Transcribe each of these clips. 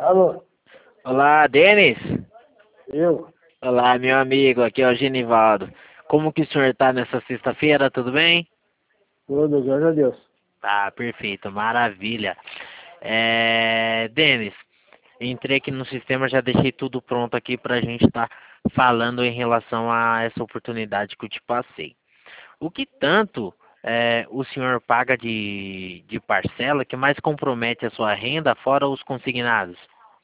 Alô, Olá, Denis. eu? Olá, meu amigo. Aqui é o Genivaldo. Como que o senhor está nessa sexta-feira? Tudo bem? Tudo, graças a Deus. Tá, perfeito. Maravilha. Denis, entrei aqui no sistema, já deixei tudo pronto aqui para a gente estar falando em relação a essa oportunidade que eu te passei. O que tanto o senhor paga de parcela que mais compromete a sua renda, fora os consignados?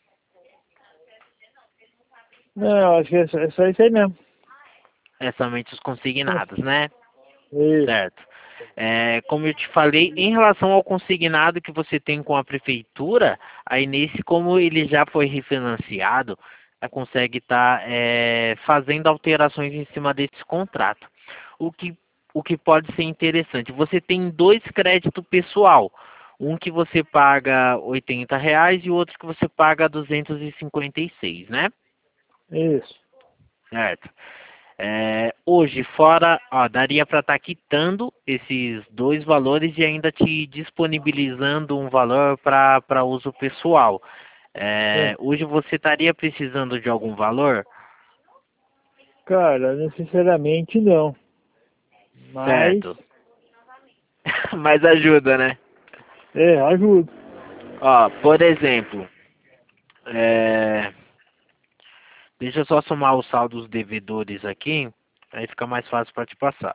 Não, acho que é só isso aí mesmo. É somente os consignados, né? Isso. Certo. Como eu te falei, em relação ao consignado que você tem com a prefeitura, aí nesse, como ele já foi refinanciado, consegue estar fazendo alterações em cima desse contrato. O que, o que pode ser interessante, você tem dois créditos pessoal, um que você paga R$ 80 e o outro que você paga 256, né? Isso. Certo. Hoje, fora, ó, daria para estar quitando esses dois valores e ainda te disponibilizando um valor para uso pessoal. Sim. Hoje você estaria precisando de algum valor? Cara, necessariamente não. Mas, Certo. Mas ajuda, né? ajuda. Ó, por exemplo, é, deixa eu só somar o saldo dos devedores aqui, aí fica mais fácil para te passar.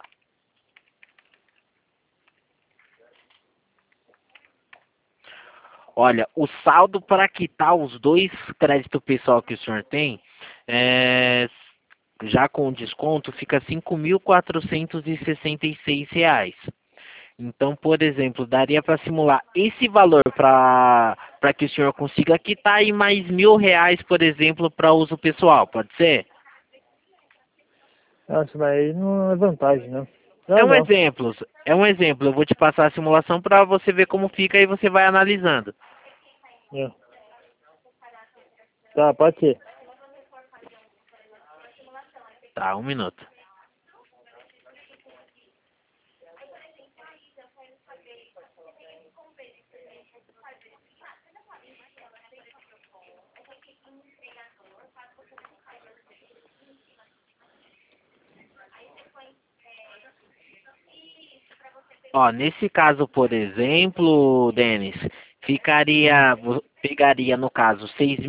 Olha, o saldo para quitar os dois créditos pessoal que o senhor tem, é, já com desconto, fica R$ 5.466. Então, por exemplo, daria para simular esse valor para que o senhor consiga quitar e mais R$ 1.000, por exemplo, para uso pessoal, pode ser? Nossa, mas aí não é vantagem, não. É Não, um não. exemplo, é um exemplo. Eu vou te passar a simulação para você ver como fica e você vai analisando. É. Tá, pode ser. Tá, um minuto. Ó, nesse caso, por exemplo, Denis, Hum. pegaria no caso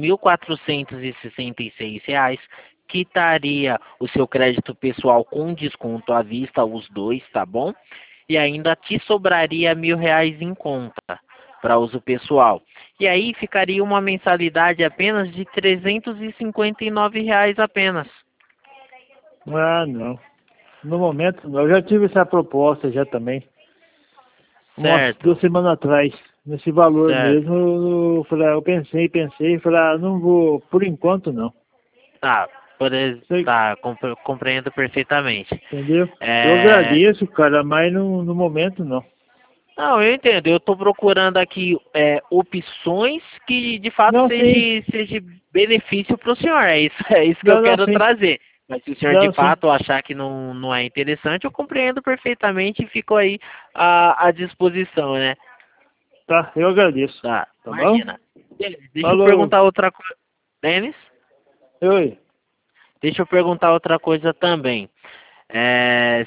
R$ 6.466, quitaria o seu crédito pessoal com desconto à vista, os dois, tá bom? E ainda te sobraria R$ 1.000 em conta para uso pessoal. E aí ficaria uma mensalidade apenas de R$ 359 apenas. Ah, não. No momento, não. Eu já tive essa proposta já também. Umas Certo, 2 semanas atrás. Nesse valor certo. mesmo, eu falei, eu pensei, falei, não vou, por enquanto não. Tá, Sei. tá, compreendo perfeitamente. Entendeu? Eu É, agradeço, cara, mas no momento não. não, eu entendo. Eu estou procurando aqui opções que de fato Não, sim. seja benefício para o senhor. É isso que eu Não, não, quero sim. trazer. Mas se o senhor de Não, sim. fato achar que não é interessante, eu compreendo perfeitamente e fico aí à disposição, né? Tá, eu agradeço. Tá, Tá bom? imagina. Deixa eu Falou. perguntar outra coisa. Denis, Oi. deixa eu perguntar outra coisa também. É,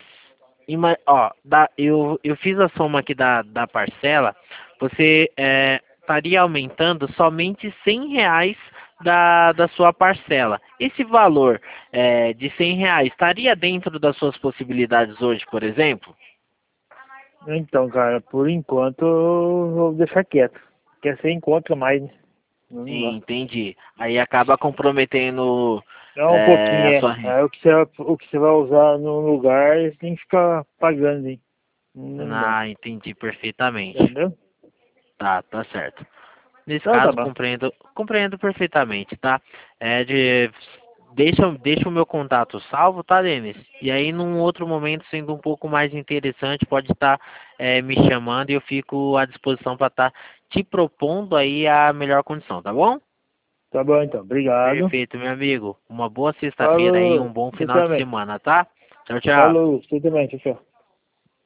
eu fiz a soma aqui da parcela, você estaria aumentando somente R$ 100 da sua parcela. Esse valor de R$ 100 estaria dentro das suas possibilidades hoje, por exemplo? Então, cara, por enquanto eu vou deixar quieto. Quer ser encontra mais, né? Não Sim, dá. entendi. Aí acaba comprometendo É um pouquinho, a é. sua renda. É o que você vai usar no lugar, você tem que ficar pagando, hein? Não dá. Ah, entendi perfeitamente. Entendeu? Tá certo. Nesse Então tá caso, bom. compreendo perfeitamente, tá? Deixa o meu contato salvo, tá, Denis? E aí, num outro momento, sendo um pouco mais interessante, pode estar me chamando e eu fico à disposição para estar te propondo aí a melhor condição, tá bom? Tá bom então. Obrigado. Perfeito, meu amigo. Uma boa sexta-feira aí, um Falou. bom Você final de também. semana, tá? Tchau, tchau. Falou. Você também. Tchau, tchau.